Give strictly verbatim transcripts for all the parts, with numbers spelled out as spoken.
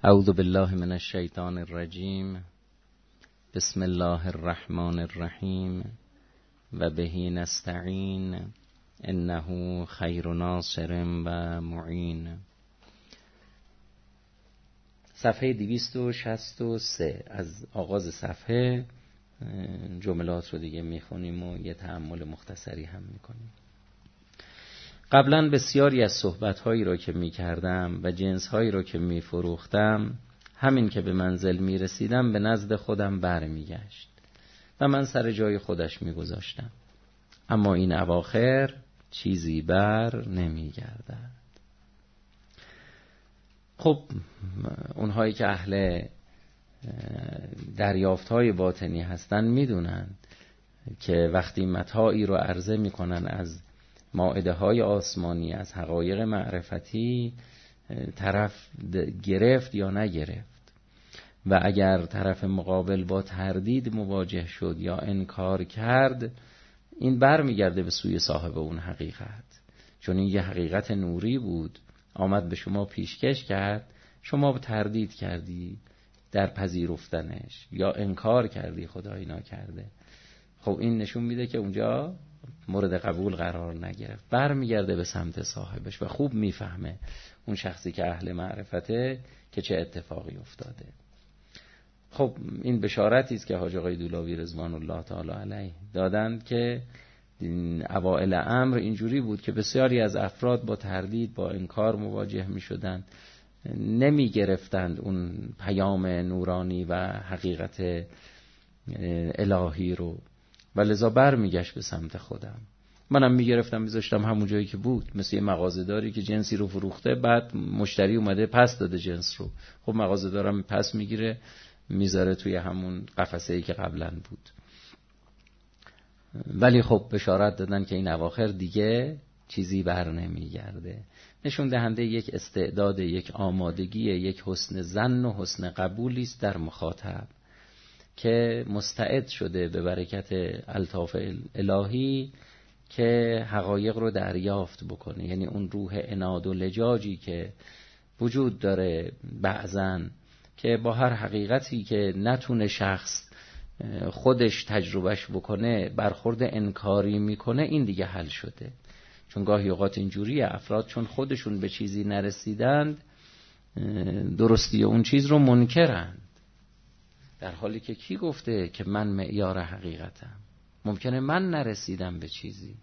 اعوذ بالله من الشیطان الرجیم. بسم الله الرحمن الرحیم و بهی نستعین انه خیر ناصر و معین. صفحه دویست و شصت و سه از آغاز صفحه جملات رو دیگه میخونیم و یه تأمل مختصری هم میکنیم. قبلا بسیاری از صحبت‌هایی را که می‌کردم و جنس‌هایی را که می‌فروختم، همین که به منزل می‌رسیدم به نزد خودم برمیگشت و من سر جای خودش می‌گذاشتم. اما این اواخر چیزی بر نمی‌گردد. خب اونهایی که اهل دریافت‌های باطنی هستن می‌دونن که وقتی متاعی رو عرضه می‌کنن از مائده های آسمانی، از حقایق معرفتی، طرف گرفت یا نگرفت و اگر طرف مقابل با تردید مواجه شد یا انکار کرد، این بر میگرده به سوی صاحب اون حقیقت، چون این یه حقیقت نوری بود، آمد به شما پیشکش کرد، شما تردید کردی در پذیرفتنش یا انکار کردی، خدایی ناکرده. خب این نشون میده که اونجا مورد قبول قرار نگرفت، برمیگرده به سمت صاحبش و خوب میفهمه اون شخصی که اهل معرفته که چه اتفاقی افتاده. خب این بشارتی است که حاج آقای دولاوی رضوان الله تعالی علیه دادند که اوائل امر اینجوری بود که بسیاری از افراد با تردید، با انکار مواجه میشدند، نمی گرفتند اون پیام نورانی و حقیقت الهی رو و لذا بر میگشت به سمت خودم. منم میگرفتم میذاشتم همون جایی که بود، مثل یه مغازه‌داری که جنسی رو فروخته، بعد مشتری اومده پس داده جنس رو، خب مغازه‌دارم پس میگیره میذاره توی همون قفسه‌ای که قبلا بود. ولی خب بشارت دادن که این اواخر دیگه چیزی بر نمیگرده. نشون دهنده یک استعداد، یک آمادگی، یک حسن ظن و حسن قبولی است در مخاطب که مستعد شده به برکت الطاف الهی که حقایق رو دریافت بکنه. یعنی اون روح عناد و لجاجی که وجود داره بعضن که با هر حقیقتی که نتونه شخص خودش تجربهش بکنه برخورد انکاری میکنه، این دیگه حل شده. چون گاهی اوقات اینجوریه، افراد چون خودشون به چیزی نرسیدند درستی اون چیز رو منکرند، در حالی که کی گفته که من معیار حقیقتم؟ ممکنه من نرسیدم به چیزی.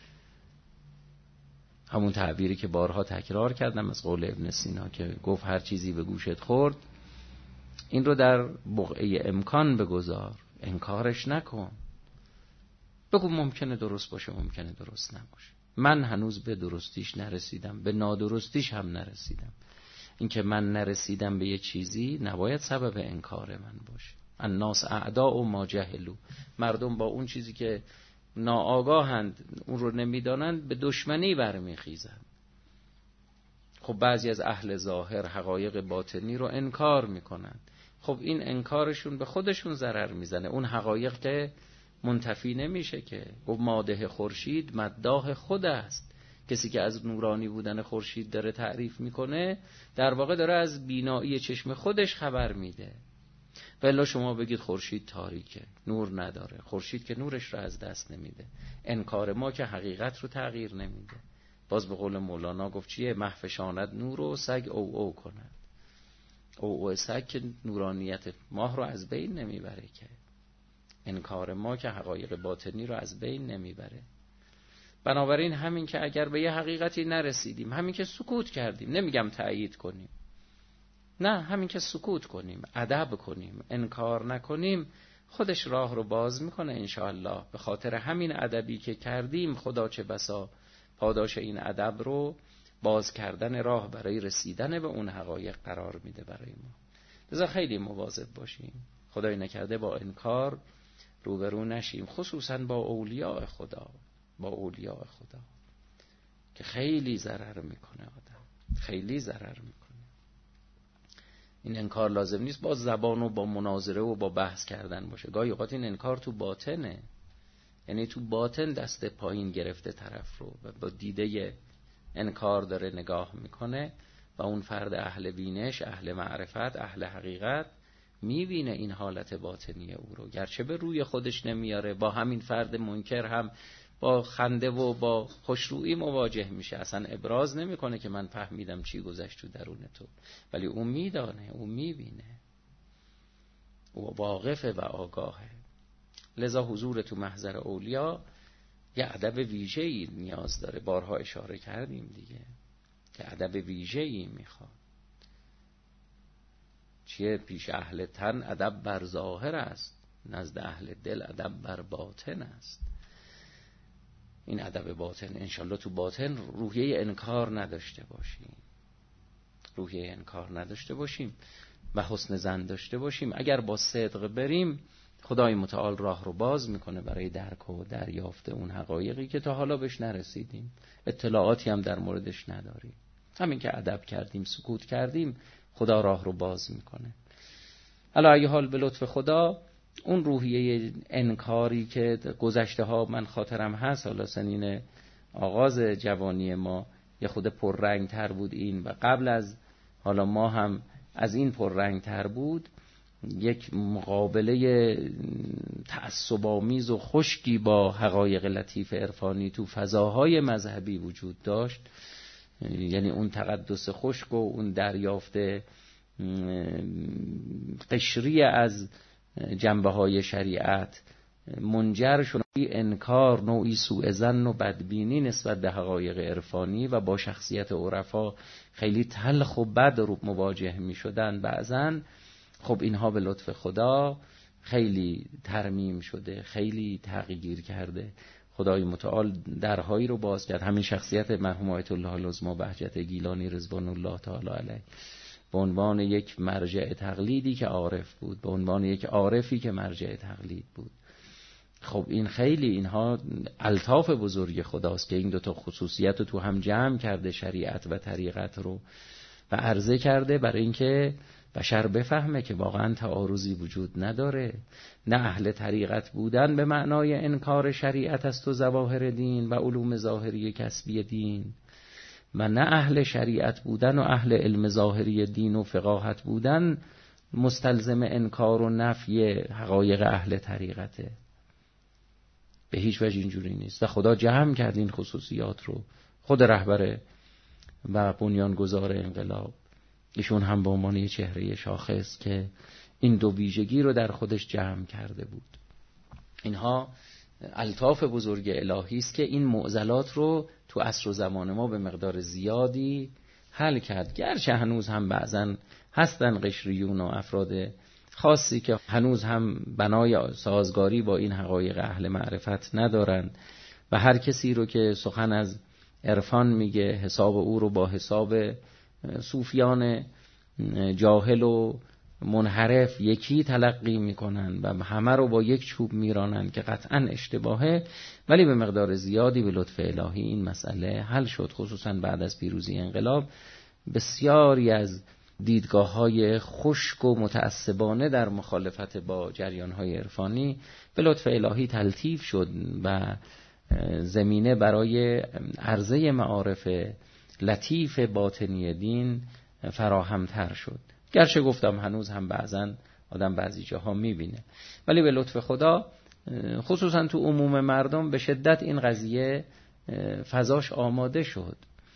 همون تعبیری که بارها تکرار کردم از قول ابن سینا که گفت هر چیزی به گوشت خورد، این رو در بقعه امکان بگذار، انکارش نکن، بگو ممکنه درست باشه، ممکنه درست نباشه. من هنوز به درستیش نرسیدم، به نادرستیش هم نرسیدم. این که من نرسیدم به یه چیزی نباید سبب انکار من باشه. الناس اعداء و ما جهلوا، مردم با اون چیزی که ناآگاهند، اون رو نمیدانند، به دشمنی برمیخیزند. خب بعضی از اهل ظاهر حقایق باطنی رو انکار میکنند. خب این انکارشون به خودشون ضرر میزنه. اون حقایق که منتفی نمیشه که. گفت مادح خورشید مداح خود است. کسی که از نورانی بودن خورشید داره تعریف میکنه، در واقع داره از بینایی چشم خودش خبر میده. ولی شما بگید خورشید تاریکه، نور نداره. خورشید که نورش رو از دست نمیده. انکار ما که حقیقت رو تغییر نمیده. باز به قول مولانا گفت چیه؟ محفشاند نور و سگ او او کند. او او سگ که نورانیت ماه رو از بین نمیبره که. انکار ما که حقایق باطنی رو از بین نمیبره. بنابراین همین که اگر به یه حقیقتی نرسیدیم، همین که سکوت کردیم، نمیگم تأیید کنیم، نه، همین که سکوت کنیم، ادب کنیم، انکار نکنیم، خودش راه رو باز میکنه انشاءالله. به خاطر همین ادبی که کردیم، خدا چه بسا پاداش این ادب رو باز کردن راه برای رسیدن به اون حقایق قرار میده برای ما. لذا خیلی مواظب باشیم، خدای نکرده با انکار روبرو نشیم، خصوصا با اولیاء خدا، با اولیاء خدا که خیلی ضرر میکنه آدم، خیلی ضرر میکنه. این انکار لازم نیست با زبان و با مناظره و با بحث کردن باشه. گاهی اوقات این انکار تو باطنه، یعنی تو باطن دست پایین گرفته طرف رو و با دیده انکار داره نگاه میکنه و اون فرد اهل بینش، اهل معرفت، اهل حقیقت میبینه این حالت باطنی او رو، گرچه به روی خودش نمیاره، با همین فرد منکر هم با خنده و با خوشرویی مواجه میشه، اصلا ابراز نمیکنه که من فهمیدم چی گذشت تو درون تو، ولی او میدانه، او میبینه، او واقفه و آگاهه. لذا حضور تو محضر اولیا یه ادب ویژه‌ای نیاز داره، بارها اشاره کردیم دیگه که ادب ویژه‌ای میخواد. چیه؟ پیش اهل تن ادب بر ظاهر است، نزد اهل دل ادب بر باطن است. این ادب باطن انشالله تو باطن روحیه انکار نداشته باشیم، روحیه انکار نداشته باشیم و حسن ظن داشته باشیم. اگر با صدق بریم خدای متعال راه رو باز میکنه برای درک و دریافت اون حقایقی که تا حالا بهش نرسیدیم، اطلاعاتی هم در موردش نداریم. همین که ادب کردیم، سکوت کردیم، خدا راه رو باز میکنه. علی ای حال به لطف خدا اون روحیه انکاری که گذشته ها من خاطرم هست، حالا سنین آغاز جوانی ما یه خود پررنگ تر بود این و قبل از حالا ما هم از این پررنگ تر بود، یک مقابله تعصب‌آمیز و خشکی با حقایق لطیف عرفانی تو فضاهای مذهبی وجود داشت. یعنی اون تقدس خشک و اون دریافت قشری از جنبه های شریعت منجر شد انکار، نوعی سوء ظن و بدبینی نسبت به حقایق عرفانی و با شخصیت عرفا خیلی تلخ و بد رو مواجه می شدن. بعضن خب اینها به لطف خدا خیلی ترمیم شده، خیلی تغییر کرده. خدای متعال درهایی رو باز کرد. همین شخصیت مرحوم آیت الله العظمی بهجت گیلانی رضوان الله تعالی علیه به عنوان یک مرجع تقلیدی که عارف بود، به عنوان یک عارفی که مرجع تقلید بود. خب این خیلی اینها الطاف بزرگ خداست که این دوتا خصوصیت رو تو هم جمع کرده، شریعت و طریقت رو، و عرضه کرده برای اینکه بشر بفهمه که واقعا تعارضی وجود نداره. نه اهل طریقت بودن به معنای انکار شریعت است و ظواهر دین و علوم ظاهری کسبی دین، و نه اهل شریعت بودن و اهل علم ظاهری دین و فقاهت بودن مستلزم انکار و نفی حقایق اهل طریقته. به هیچ وجه اینجوری نیست و خدا جمع کرد این خصوصیات رو. خود رهبر و بنیانگذار انقلاب ایشون هم به عنوان یه چهره شاخص که این دو ویژگی رو در خودش جمع کرده بود. اینها الطاف بزرگ الهی است که این معضلات رو تو عصر و زمان ما به مقدار زیادی حل کرد، گرچه هنوز هم بعضن هستن قشریون و افراد خاصی که هنوز هم بنای سازگاری با این حقایق اهل معرفت ندارن و هر کسی رو که سخن از عرفان میگه حساب او رو با حساب صوفیان جاهل و منحرف یکی تلقی میکنن و همه رو با یک چوب میرانن که قطعا اشتباهه. ولی به مقدار زیادی به لطف الهی این مسئله حل شد، خصوصا بعد از پیروزی انقلاب. بسیاری از دیدگاه‌های خشک و متعصبانه در مخالفت با جریان‌های عرفانی به لطف الهی تلطیف شد و زمینه برای عرضه معارف لطیف باطنی دین فراهم‌تر شد. گرچه گفتم هنوز هم بعضن آدم بعضی جاها میبینه، ولی به لطف خدا خصوصا تو عموم مردم به شدت این قضیه فضاش آماده شد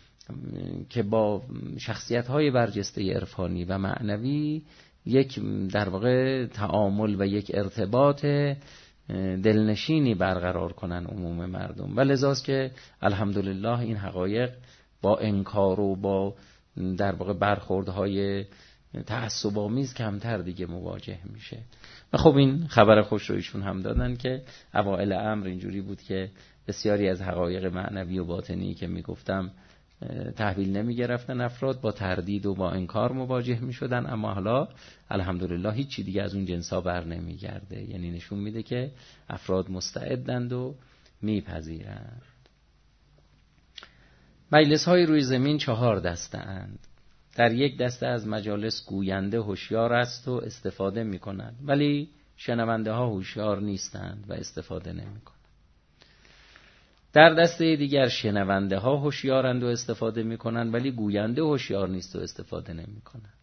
که با شخصیت‌های برجسته عرفانی و معنوی یک در واقع تعامل و یک ارتباط دلنشینی برقرار کنن عموم مردم. و لذاست که الحمدلله این حقایق با انکار و با در واقع برخوردهای تعصب‌آمیز کمتر دیگه مواجه میشه. و خب این خبر خوش رو ایشون هم دادن که اوائل امر اینجوری بود که بسیاری از حقایق معنوی و باطنی که میگفتم تحویل نمیگرفتن، افراد با تردید و با انکار مواجه میشدن، اما حالا الحمدلله هیچی دیگه از اون جنسا بر نمیگرده. یعنی نشون میده که افراد مستعدند و میپذیرند. مجلس های روی زمین چهار دسته اند. در یک دسته از مجالس گوینده هوشیار است و استفاده می کند، ولی شنونده ها هوشیار نیستند و استفاده نمی کنند. در دسته دیگر شنونده ها هوشیارند و استفاده میکنن، ولی گوینده هوشیار نیست و استفاده نمیکنن.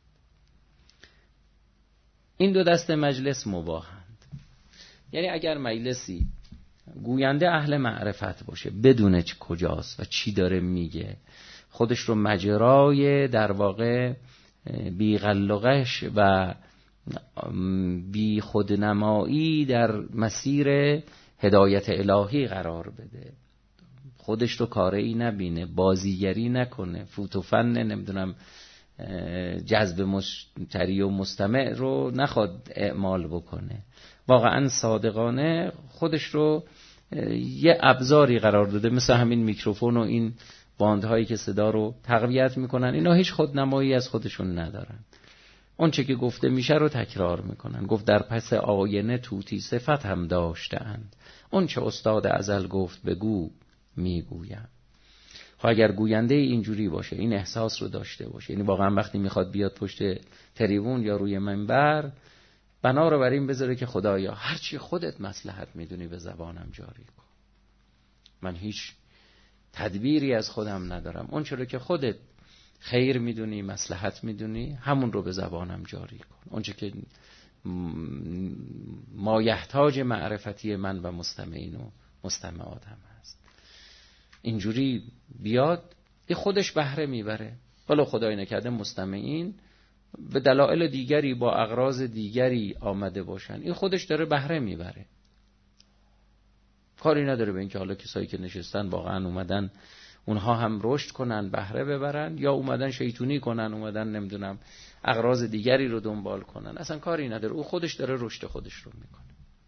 این دو دسته مجلس مباهند. یعنی اگر مجلسی گوینده اهل معرفت باشه، بدونه چه کجاست و چی داره میگه، خودش رو مجرای در واقع بی غلغش و بی خودنمایی در مسیر هدایت الهی قرار بده، خودش رو کاری نبینه، بازیگری نکنه، فوت و فن نمیدونم جذب مشتری و مستمع رو نخواد اعمال بکنه، واقعا صادقانه خودش رو یه ابزاری قرار داده، مثل همین میکروفون و این باندهایی که صدا رو تقویت میکنن، اینا هیچ خودنمایی از خودشون ندارن، اون چه که گفته میشه رو تکرار میکنن. گفت در پس آینه طوطی صفت هم داشتند، اون چه استاد ازل گفت بگو میگویم. خب اگر گوینده اینجوری باشه، این احساس رو داشته باشه، یعنی واقعا وقتی میخواد بیاد پشت تریبون یا روی منبر، بنا رو بر این بذاره که خدایا هرچی خودت مصلحت میدونی به زبانم جاری کن، من هیچ تدبیری از خودم ندارم، اون چرا که خودت خیر میدونی، مصلحت میدونی، همون رو به زبانم جاری کن، اون چه که مایحتاج معرفتی من و مستمعین و مستمعاتم هست. اینجوری بیاد، این خودش بهره میبره. حالا خدای نکرده مستمعین به دلایل دیگری با اغراض دیگری آمده باشن، این خودش داره بهره میبره، کاری نداره به اینکه حالا کسایی که نشستن واقعا اومدن اونها هم رشد کنن، بهره ببرن، یا اومدن شیطونی کنن، اومدن نمیدونم اغراض دیگری رو دنبال کنن، اصلا کاری نداره، او خودش داره رشد خودش رو میکنه.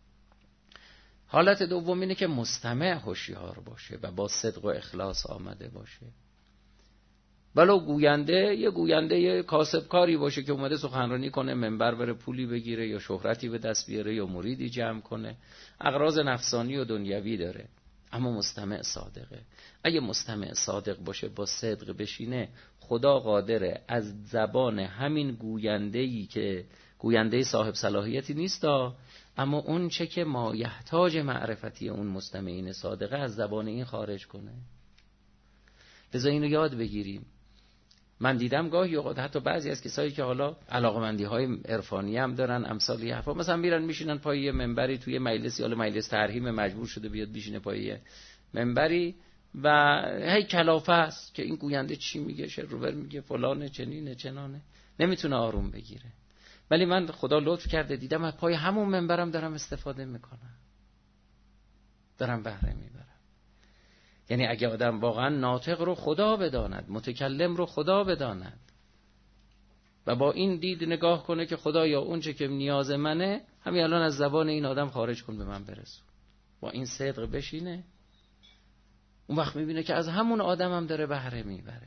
حالت دوم اینه که مستمع هوشیار باشه و با صدق و اخلاص آمده باشه. ولو گوینده یه گوینده یه کاسبکاری باشه که اومده سخنرانی کنه، منبر بره پولی بگیره یا شهرتی به دست بیاره یا مریدی جمع کنه، اغراض نفسانی و دنیوی داره، اما مستمع صادقه. اگه مستمع صادق باشه، با صدق بشینه، خدا قادره از زبان همین گوینده‌ای که گوینده صاحب صلاحیتی نیست، اما اون چه که مایحتاج معرفتی اون مستمعین صادقه از زبان این خارج کنه. لذا اینو یاد بگیریم. من دیدم گاهی اوقات حتی بعضی از کسایی که حالا علاقمندی‌های عرفانی هم دارن، امثال یه حرفا، مثلا میرن میشینن پای یه منبری توی مجلسی، حالا مجلس ترحیم مجبور شده بیاد بشینه پای منبری و هی کلافه است که این گوینده چی میگه، شروور میگه، فلانه، چنینه، چنانه، نمیتونه آروم بگیره. ولی من خدا لطف کرده دیدم از پای همون منبرم دارم استفاده میکنم، دارم بهره میبرم. یعنی اگه آدم واقعا ناطق رو خدا بداند، متکلم رو خدا بداند و با این دید نگاه کنه که خدایا اون چه که نیاز منه همین الان از زبان این آدم خارج کن به من برسون، با این صدق بشینه، اون وقت میبینه که از همون آدم هم داره بهره میبره،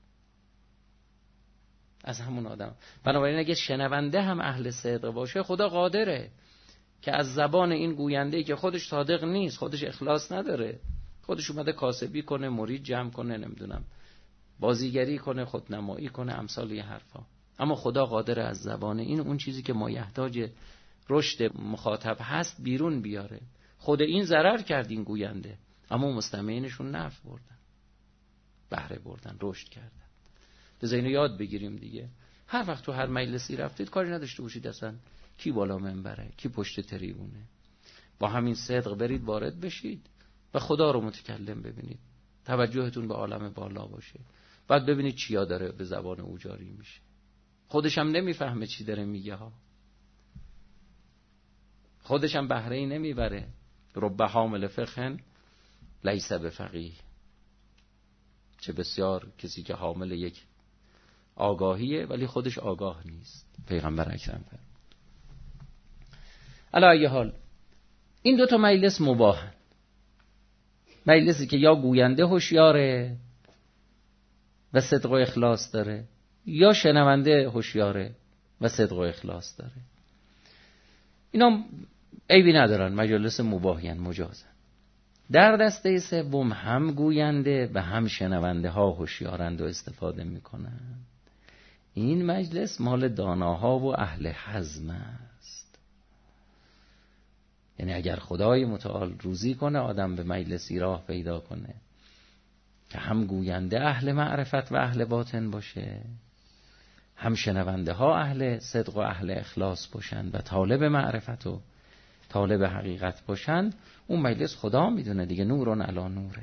از همون آدم. بنابراین اگه شنونده هم اهل صدق باشه، خدا قادره که از زبان این گوینده‌ای که خودش صادق نیست، خودش اخلاص نداره، خودش اومده کاسبی کنه، مرید جمع کنه، نمیدونم بازیگری کنه، خودنمایی کنه، امثال یه حرفا، اما خدا قادره از زبان این اون چیزی که مایحتاج رشد مخاطب هست بیرون بیاره. خود این ضرر کرد این گوینده، اما مستمعینشون نفع بردن، بهره بردن، رشد کردن. لذا اینو یاد بگیریم دیگه. هر وقت تو هر مجلسی رفتید کاری نداشته باشید اصلا کی بالا منبره، کی پشت تریبونه، با همین صدق برید وارد بشید و خدا رو متکلم ببینید، توجهتون به عالم بالا باشه، بعد ببینید چیا داره به زبان او جاری میشه. خودش هم نمیفهمه چی داره میگه ها، خودش هم بهره ای نمیبره. رب حامل فقه لیس بفقیه، چه بسیار کسی که حامل یک آگاهیه ولی خودش آگاه نیست. پیغمبر اکرم فرمود. علی ای حال این دو تا مجلس مباهن، مجلسی که یا گوینده هوشیاره و صدق و اخلاص داره، یا شنونده هوشیاره و صدق و اخلاص داره. اینا عیبی ندارن، مجالس مباهین، مجازن. در دسته سوم هم گوینده و هم شنونده ها هوشیارند و استفاده میکنن. این مجلس مال داناها و اهل حزم است. یعنی اگر خدای متعال روزی کنه آدم به مجلسی راه پیدا کنه که هم گوینده اهل معرفت و اهل باطن باشه، هم شنونده ها اهل صدق و اهل اخلاص باشن و طالب معرفت و طالب حقیقت باشن، اون مجلس خدا میدونه دیگه، نورون علی نوره.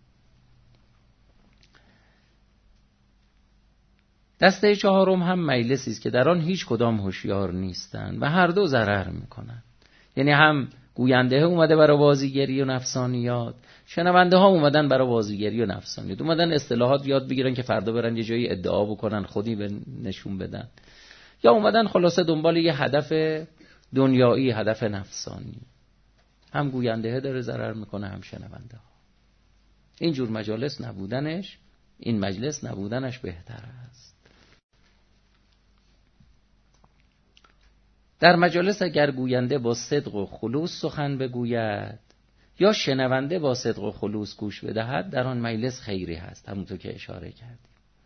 دسته چهارم هم مجلسی است که در آن هیچ کدام هوشیار نیستند و هر دو ضرر میکنن. یعنی هم گوینده اومده برای بازیگری و نفسانیات، شنونده ها اومدن برای بازیگری و نفسانیات، اومدن اصطلاحات یاد بگیرن که فردا برن یه جایی ادعا بکنن، خودی به نشون بدن، یا اومدن خلاصه دنبال یه هدف دنیایی، هدف نفسانی. هم گوینده داره ضرر میکنه، هم شنونده ها. اینجور مجالس نبودنش، این مجلس نبودنش بهتر است. در مجالس اگر گوینده با صدق و خلوص سخن بگوید یا شنونده با صدق و خلوص گوش بدهد، در آن مجلس خیری هست، همونطور که اشاره کردیم.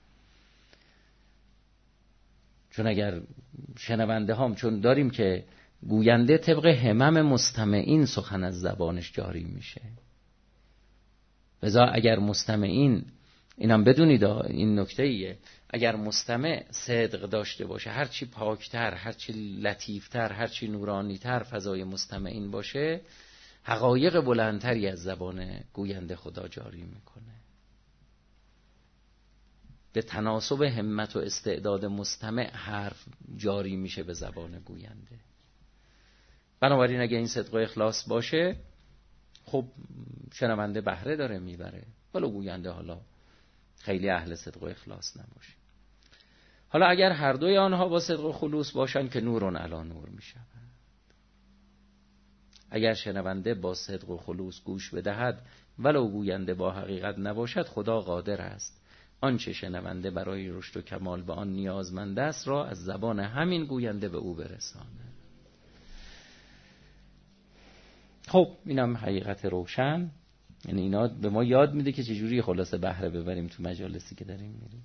چون اگر شنونده هم، چون داریم که گوینده طبق همم مستمعین سخن از زبانش جاری میشه، لذا اگر مستمعین، اینم بدونید این نکته ایه، اگر مستمع صدق داشته باشه، هرچی پاکتر، هرچی لطیفتر، هرچی نورانیتر فضای مستمعین باشه، حقایق بلندتری از زبان گوینده خدا جاری میکنه. به تناسب همت و استعداد مستمع حرف جاری میشه به زبان گوینده. بنابراین اگه این صدق و اخلاص باشه، خب شنونده بهره داره میبره، ولو گوینده حالا خیلی اهل صدق و اخلاص نباشه. حالا اگر هر دوی آنها با صدق و خلوص باشن که نورون علی نور میشود. اگر شنونده با صدق و خلوص گوش بدهد ولو گوینده با حقیقت نباشد، خدا قادر است آنچه شنونده برای رشد و کمال به آن نیازمند است را از زبان همین گوینده به او برساند. خب اینم حقیقت روشن، یعنی اینا به ما یاد میده که چجوری خلاصه بهره ببریم تو مجالسی که داریم میریم.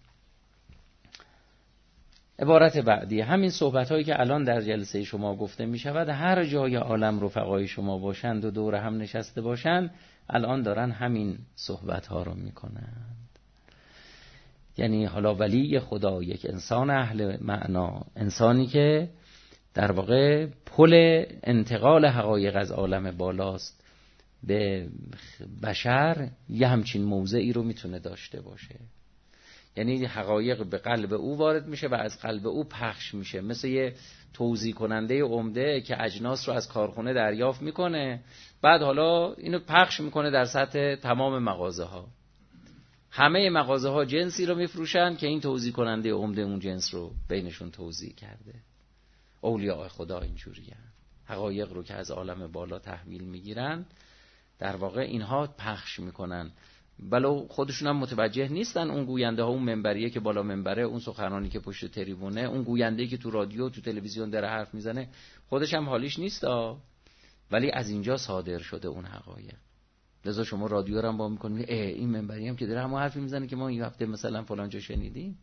عبارت بعدی، همین صحبت هایی که الان در جلسه شما گفته می شود، هر جای عالم رفقای شما باشند و دور هم نشسته باشند، الان دارن همین صحبت ها رو می کنند. یعنی حالا ولی خدا، یک انسان اهل معنا، انسانی که در واقع پل انتقال حقایق از عالم بالاست به بشر، یه همچین موضعی رو میتونه داشته باشه. یعنی حقایق به قلب او وارد میشه و از قلب او پخش میشه، مثل یه توزیع کننده عمده که اجناس رو از کارخونه دریافت میکنه، بعد حالا اینو پخش میکنه در سطح تمام مغازه ها. همه مغازه ها جنسی رو میفروشن که این توزیع کننده عمده اون جنس رو بینشون توزیع کرده. اولیاء خدا اینجوریه، حقایق رو که از عالم بالا تحویل میگیرن در واقع اینها پخش میکنن، ولو خودشون هم متوجه نیستن. اون گوینده ها، اون منبریه که بالا منبره، اون سخنرانی که پشت تریبونه، اون گوینده که تو رادیو تو تلویزیون داره حرف میزنه، خودش هم حالیش نیست، ولی از اینجا صادر شده اون حقایق. لذا شما رادیو رو هم با میکنید، اه این منبری هم که داره همون حرفی میزنه که ما این هفته مثلا فلان جا شنیدیم.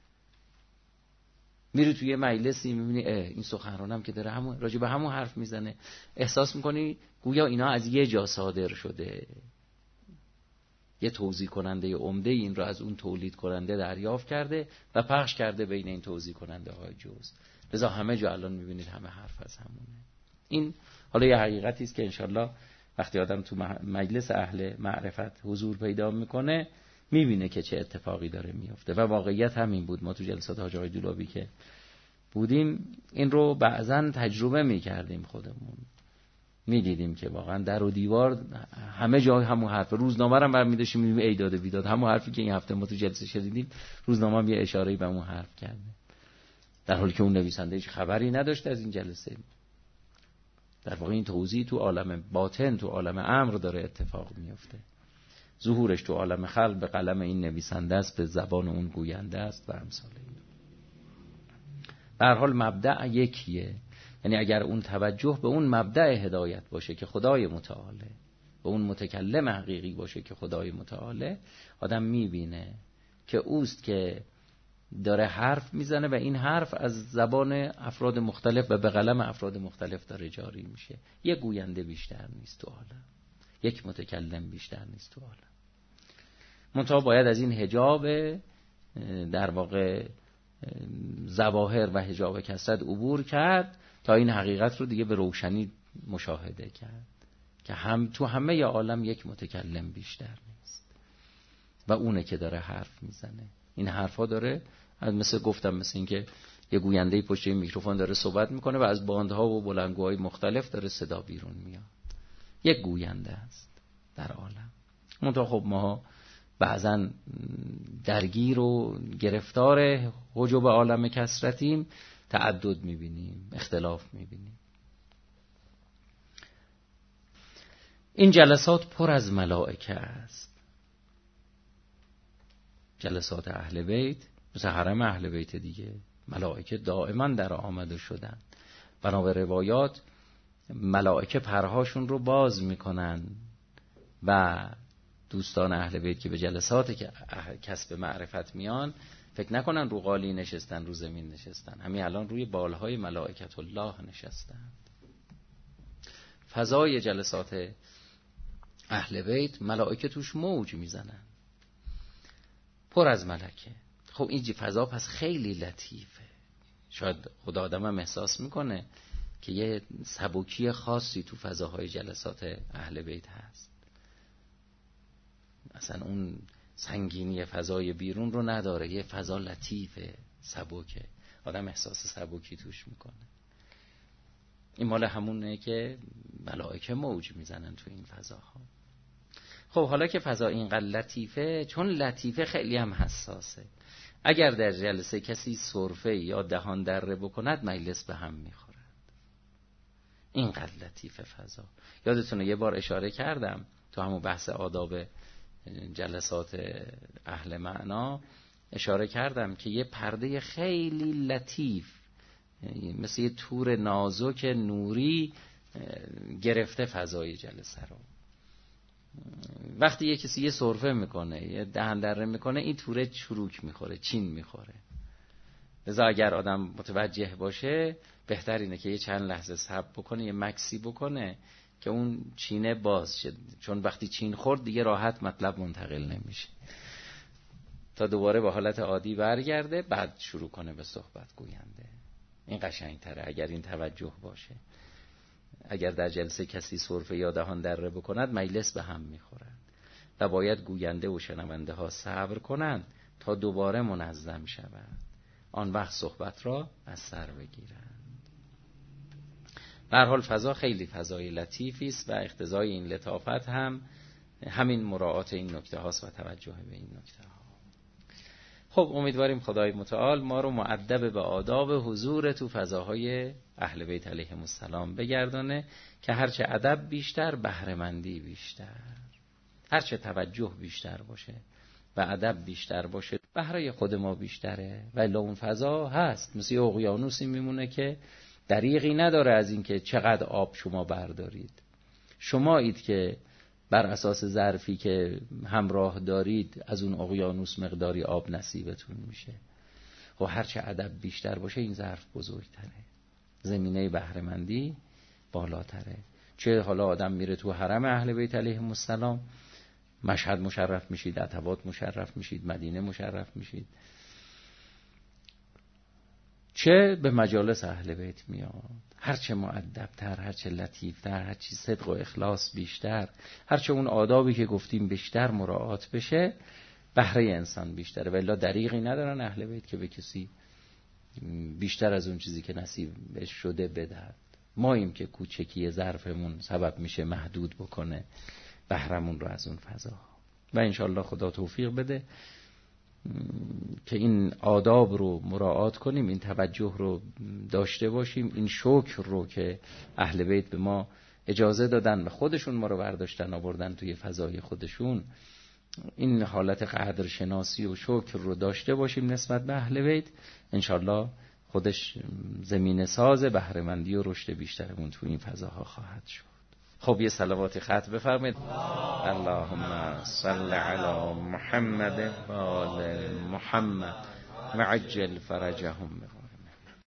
میری توی مجلسی میبینی اه این سخنرانم که داره همون راجع به همون حرف میزنه، احساس میکنی گویا اینا از یه جا صادر شده، یه توزیع کننده عمده این رو از اون تولید کننده دریافت کرده و پخش کرده بین این توزیع کننده های جز. لذا همه جا الان میبینید همه حرف از همونه. این حالا یه حقیقتی است که انشالله وقتی آدم تو مجلس اهل معرفت حضور پیدا میکنه میبینه که چه اتفاقی داره میفته. و واقعیت همین بود. ما تو جلسات حاج آقای دولابی که بودیم این رو بعضا تجربه میکردیم، خودمون میدیدیم که واقعا در و دیوار همه جای همون حرف. روزنامه رو هم برمی‌داشتیم می‌دیدیم ای داد و بیداد، همون حرفی که این هفته ما تو جلسه شنیدیم روزنامه هم یه اشاره‌ای به اون حرف کرده، در حالی که اون نویسنده هیچ خبری نداشته از این جلسه. در واقع این توضیح تو عالم باطن، تو عالم امر داره اتفاق میفته. ظهورش تو عالم خلق به قلم این نویسنده است، به زبان اون گوینده است و امثال این. به هر حال مبدأ یکیه. یعنی اگر اون توجه به اون مبدأ هدایت باشه که خدای متعاله، به اون متکلم حقیقی باشه که خدای متعاله، آدم میبینه که اوست که داره حرف میزنه و این حرف از زبان افراد مختلف و به قلم افراد مختلف داره جاری میشه. یک گوینده بیشتر نیست تو عالم، یک متکلم بیشتر نیست تو عالم. منتها باید از این حجاب در واقع ظواهر و حجاب کثرت عبور کرد تا این حقیقت رو دیگه به روشنی مشاهده کرد که هم تو همه عالم یک متکلم بیشتر نیست و اونه که داره حرف میزنه. این حرفا داره مثل گفتم مثل این که یه گوینده پشت میکروفون داره صحبت میکنه و از باندها و بلندگوهای مختلف داره صدا بیرون میاد. یک گوینده است در عالم. منتها خب ما بعضا درگیر و گرفتار حجب عالم کثرتیم، تعدد میبینیم، اختلاف میبینیم. این جلسات پر از ملائکه است. جلسات اهل بیت مثل حرم اهل بیت دیگه، ملائکه دائما در آمده شدن. بنابر روایات ملائکه پرهاشون رو باز میکنن و دوستان اهل بیت که به جلسات که کسب معرفت میان فکر نکنن رو قالی نشستن، رو زمین نشستن، همین الان روی بالهای ملائکت الله نشستن. فضای جلسات اهل بیت ملائکه توش موج میزنن، پر از ملکه. خب این فضا پس خیلی لطیفه. شاید خدا آدم هم احساس میکنه که یه سبکی خاصی تو فضاهای جلسات اهل بیت هست. اصلا اون سنگینی فضای بیرون رو نداره، یه فضا لطیفه، سبکه، آدم احساس سبکی توش میکنه. این مال همونه که ملائکه موج میزنن تو این فضاها. خب حالا که فضا اینقدر لطیفه، چون لطیفه خیلی هم حساسه، اگر در جلسه کسی سرفه یا دهان دره بکند مجلس به هم میخورد. اینقدر لطیفه فضا. یادتونه یه بار اشاره کردم تو همون بحث آداب جلسات اهل معنا، اشاره کردم که یه پرده خیلی لطیف مثل یه تور نازک نوری گرفته فضای جلسه رو. وقتی یه کسی یه سرفه میکنه، یه دهن دره میکنه، این توره چروک میخوره، چین میخوره. لذا اگر آدم متوجه باشه بهتر اینه که یه چند لحظه صبر بکنه، یه مکسی بکنه که اون چینه باز شد، چون وقتی چین خورد دیگه راحت مطلب منتقل نمیشه، تا دوباره به حالت عادی برگرده، بعد شروع کنه به صحبت گوینده. این قشنگتره اگر این توجه باشه. اگر در جلسه کسی سرفه یا دهان دره بکند مجلس به هم میخورد و باید گوینده و شنونده ها صبر کنند تا دوباره منظم شود، آن وقت صحبت را از سر بگیرند. به هر حال فضا خیلی فضای لطیفی است و اقتضای این لطافت هم همین مراعات این نکته هاست و توجه به این نکته ها. خب امیدواریم خدای متعال ما رو مؤدب به آداب حضور تو فضاهای اهل بیت علیهم السلام بگردانه که هرچه ادب بیشتر، بهره‌مندی بیشتر، هرچه توجه بیشتر باشه و ادب بیشتر باشه، بهره خود ما بیشتره. و الا اون فضا هست مثل اقیانوسی میمونه که دریغی نداره از این که چقدر آب شما بردارید. شمایید که بر اساس ظرفی که همراه دارید از اون اقیانوس مقداری آب نصیبتون میشه. و هرچه ادب بیشتر باشه این ظرف بزرگتره، زمینه بهره‌مندی بالاتره. چه حالا آدم میره تو حرم اهل بیت علیهم السلام، مشهد مشرف میشید، عتبات مشرف میشید، مدینه مشرف میشید، چه به مجالس اهل بیت میاد. هرچه مؤدبتر، هرچه لطیفتر، هرچه صدق و اخلاص بیشتر، هرچه اون آدابی که گفتیم بیشتر مراعات بشه، بهره انسان بیشتره. و الا دریغی ندارن اهل بیت که به کسی بیشتر از اون چیزی که نصیبش شده بدهد. ماییم که کوچکی ظرفمون سبب میشه محدود بکنه بهرمون رو از اون فضا. و انشالله خدا توفیق بده که این آداب رو مراعات کنیم، این توجه رو داشته باشیم، این شکر رو که اهل بیت به ما اجازه دادن و خودشون ما رو برداشتن آوردن توی فضای خودشون، این حالت قدر شناسی و شکر رو داشته باشیم نسبت به اهل بیت. انشالله خودش زمینه ساز بهره‌مندی و رشد بیشترمون توی این فضاها خواهد شد. خب یه صلوات ختم بفرمایید. اللهم صل علی محمد و آل محمد و عجل فرجهم.